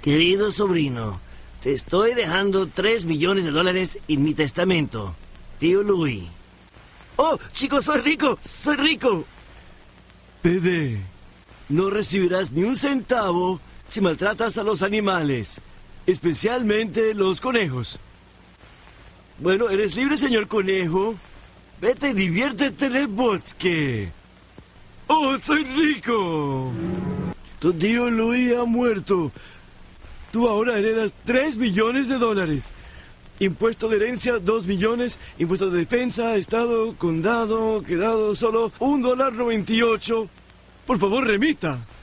Querido sobrino, te estoy dejando $3 millones en mi testamento. Tío Louis. ¡Oh, chicos, soy rico! ¡Soy rico! PD, no recibirás ni un centavo si maltratas a los animales, especialmente los conejos. Bueno, eres libre, señor conejo. Vete y diviértete en el bosque. ¡Oh, soy rico! Tu tío Louis ha muerto. Tú ahora heredas $3 millones. Impuesto de herencia, 2 millones. Impuesto de defensa, estado, condado, quedado solo $1.98. Por favor, remita.